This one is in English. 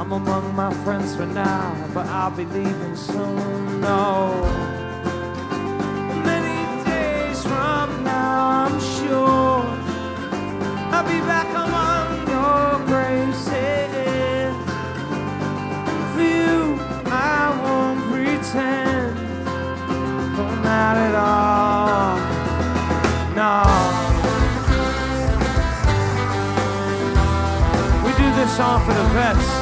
I'm among my friends for now, but I'll be leaving soon. No, many days from now, I'm sure I'll be back among your graves. For you, I won't pretend, but not at all. No. We do this song for the vets.